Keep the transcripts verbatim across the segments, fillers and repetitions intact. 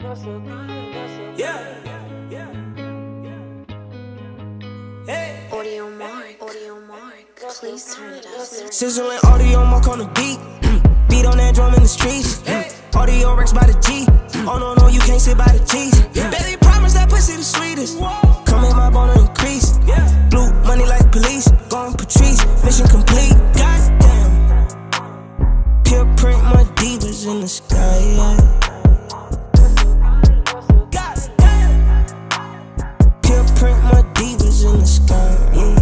Yeah. Hey. Audio Mark, Audio Mark, please turn it up. Sizzling audio mark on the beat. Beat on that drum in the streets. Audio Rex by the G. Oh no, no, you can't sit by the cheese. Baby, promise that pussy the sweetest. Come in my bone and increase. Blue money like police. Gone Patrice, mission complete. Goddamn. Pure print, my divas in the sky. Yeah. Print my divas in the sky. Yeah.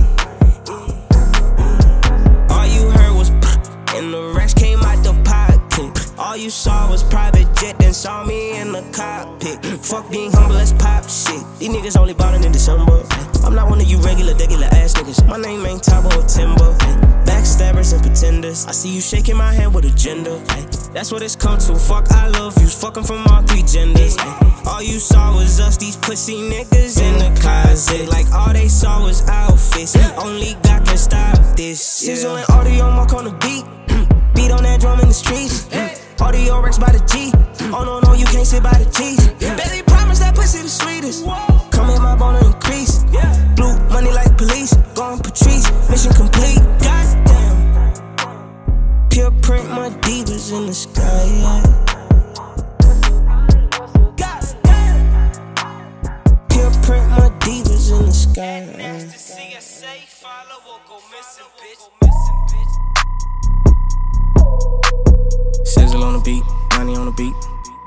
All you heard was and the rest came out the pocket. All you saw was private jet, then saw me in the cockpit. Fuck being humble, let's pop shit. These niggas only ballin' in December. I'm not one of you regular, regular ass niggas. My name ain't Tabo or Timber. Backstabbers and pretenders. I see you shaking my hand with agenda. That's what it's come to. Fuck, I love yous. Fucking from all three genders. All you saw was us, these pussy niggas in the closet. Like all they saw was outfits. Only God can stop this. Sizzling audio mark on the beat. Beat on that drum in the streets. Audio Rex by the G. Oh no, no, you can't sit by the cheese. Baby, promise that pussy the sweetest. Come in my bone and increase. Blue money like police. Gone Patrice, mission complete. Goddamn. Pure print, my divas in the sky. Yeah. Print my divas in the sky. Sizzle on the beat, money on the beat.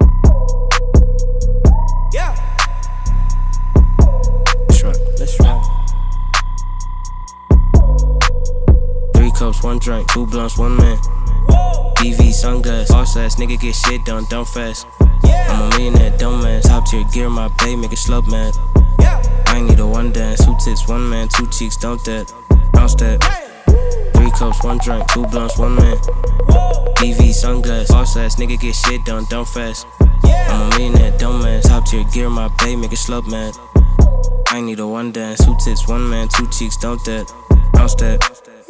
Yeah. Let's rock, let's rock. Three cups, one drink, two blunts, one man. B V sunglass, boss ass nigga get shit done, dumb fast. I'm a millionaire, dumbass. Top tier gear, my pay, make it slow, man. I ain't need a one dance, two tits, one man, two cheeks, don't that, bounce that. Three cups, one drink, two blunts, one man. B V sunglass, boss ass nigga get shit done, dumb fast. I'm a millionaire, dumbass. Top tier gear, my pay, make it slow, man. I ain't need a one dance, two tits, one man, two cheeks, don't that, bounce that.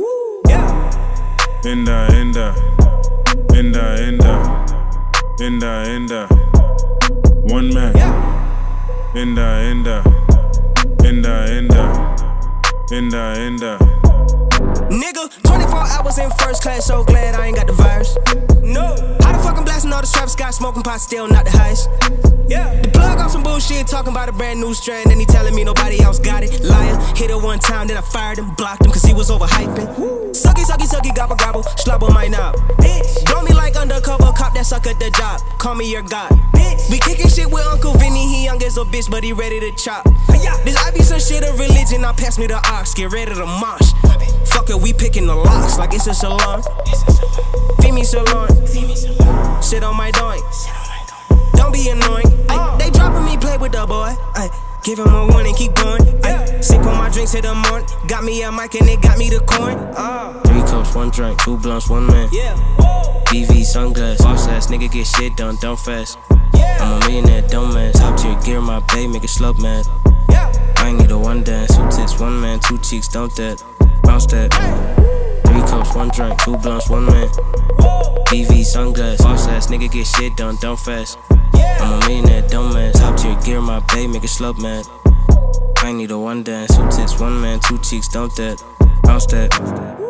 Inda, inda, inda, inda, inda, inda. One man. Inda, inda, inda, inda, inda, inda. Nigga, twenty-four hours in first class, so glad I ain't got the virus. No. How the fuck I'm blasting all the Travis Scott, smoking pot, still not the highest? Yeah. The plug on some bullshit, talking about a brand new strand, and he telling me nobody else got it. Liar, hit her one time, then I fired him, blocked him, cause he was overhyping. Sucky, sucky, sucky, gobble, gobble, slobber my knob. Bitch. Blow me like undercover cop that suck at the job. Call me your god. Bitch. We kicking shit with Uncle Vinny, he young as a bitch, but he ready to chop. This I be some shit of religion, now pass me the ox, get ready to mosh. Fuck it, we picking the locks like it's a salon. Feed me salon. Shit on my doink. Don't be annoying. Ay, they dropping me, play with the boy. Ay, give him a one and keep going. Ay, sip on my drinks till the morning. Got me a mic and it got me the coin. Uh. Three cups, one drink, two blunts, one man. Yeah. B V sunglass, boss ass nigga get shit done, dumb fast. I'm a millionaire, dumbass. Top tier gear, my pay, make it slow, man. I ain't need a one dance, two tits, one man, two cheeks, don't that, bounce that. Three cups, one drink, two blunts, one man. B V sunglass, boss ass nigga get shit done, dumb fast. I'm a millionaire, dumbass. Top tier gear, my pay, make it slow, man. I ain't need a one dance, two tits, one man, two cheeks, don't that, bounce that.